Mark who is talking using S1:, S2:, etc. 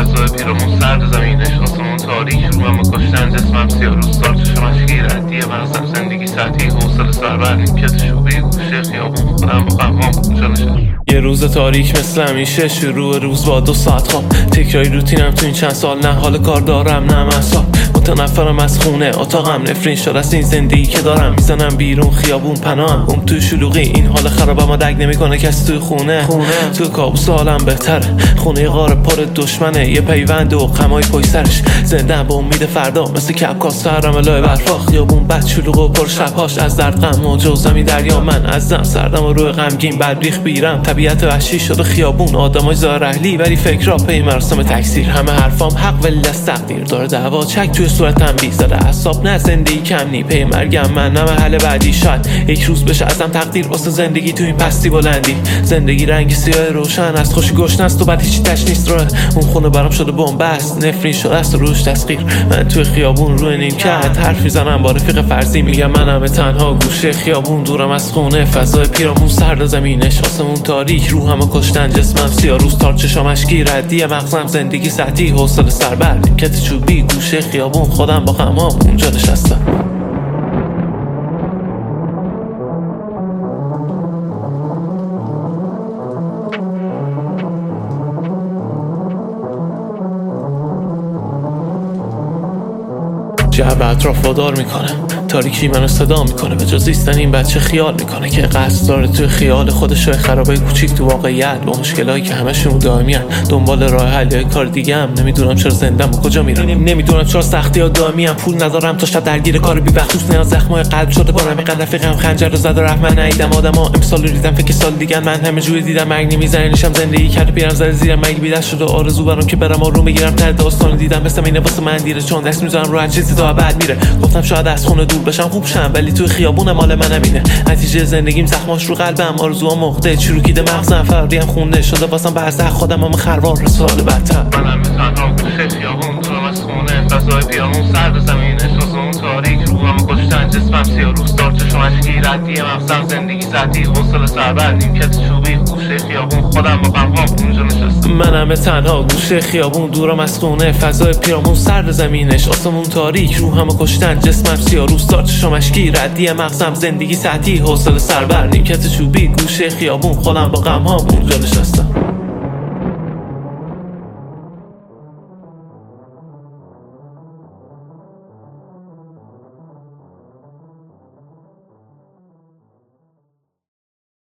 S1: فضای پیرامون سرد زمینش آسمون تاریک، روحم کشتن جسمم سیاه، روزگار چشم اشکی ردی مغزم زندگی سطحی، حوصله سربر نیمکت چوبی گوشه خیابون، خودم با قهوام اونجا نشستم.
S2: یه روز تاریک مثل همیشه، شروع روز با 2 ساعت خواب، تکراری روتینم تو این چند سال، نه حال کار دارم نه مسال، متنفرم از خونه، اتاقم نفرین شد از این زندگی که دارم، میزنم بیرون خیابون پناهم، اون تو شلوغی این حال خرابم درک نمیکنه کسی توی خونه. تو کابوس حالم بهتره، خونه غار پر دشمنه، یه پیوند و غمای پشت سرش، زنده با امید فردا مثل کپکاس سرم لای برفا، خیابون بد شلوغ و پر شبهاش از درد غم و جوزمی دریا، من ازم سردم و روی غمگین بعد ریخ بیرم، طبیعت وحشی شده خیابون، آدمای ظاهر اهلی ولی فکرها پی مراسم تکثیر، همه حرفام حق ولی از تقدیر داره دعوا چک توی صورتم بی زده اعصاب، نه زندگی کم نی پی مرگم من، نه محل بعدی شاید یک روز بشه ازم تقدیر واسه زندگی تو این پستی بلندی، زندگی رنگ سیاه روشن از خوشی گشنه است و بعد هیچی تش نیست راه، اون خونه برام شده بن‌بست، نفرین شده است و روش تسخیر، من توی خیابون روی نیمکت حرف میزنم با رفیق فرضی، میگم منم تنها گوشه خیابون، دورم از خونه، فضای پیرامون سرد زمینش آسمون تاریک، روحم کشتن جسمم سیاه، روز تار چشام اشکی ردی مغزم زندگی سطحی، حوصله سربر نیمکت چوبی گوشه خیابون، خودم با غمام اونجا نشستم. جو اطراف وادار میکنه، تاریکی منو صدا میکنه، به جز زیستن این بچه خیال میکنه که قصد داره توی خیال خودش روی خرابای کوچیک تو واقعیت، با مشکلایی که همشون دائمیان، دنبال راه حل یا کار دیگه ام، نمیدونم چرا زندم و کجا میرم، نمیدونم چرا سختی ها دائمی ام، پول ندارم تا شب درگیر کار بی وقت، نیاز زخمای قلب شده بارم، اینقدر رفیقم خنجر رو زد و رفت، من ندیدم آدما امسال رو دیدم فکر سال دیگه، من همه جوری دیدم مرگ نمیزنه نشم زندگی کرده پیرم زده زیرم، مرگ بی دست شده آرزو برام که برم آروم بگیرم، ته داستان دیدم مثل اینه واسه من دیره، چون دست میذارم رو هر چیزی تا بعد میره، گفتم شاید از خونه دور بشم خوب شم، ولی توی خیابون مال منم اینه، نتیجه زندگیم زخماش رو قلبم، آرزوام مخته چروکیده مغزم، فردیم خونده شده واسم بحث خودم، هم خروار رسال بدتر،
S1: منم تنها گوشه خیابون، دورم از خونه، فضای پیرامون سرد زمینش آسمون تاریک، روحم کشتن جسمم سیاه، روزگار چشم اشکی ردی مغزم زندگی سطحی، حوصله سربر نیمکت چوبی گوشه خیابون، خودم با غمام اونجا نشستم.
S2: منم تنها گوشه خیابون، دورم از خونه، فضای پیرامون سرد زمینش آسمون تاریک، روحم کشتن جسمم سیاه، روزگار چشم اشکی ردی مغزم زندگی سطحی، حوصله سربر نیمکت چوبی گوشه خیابون، خودم با غمام اونجا نشستم.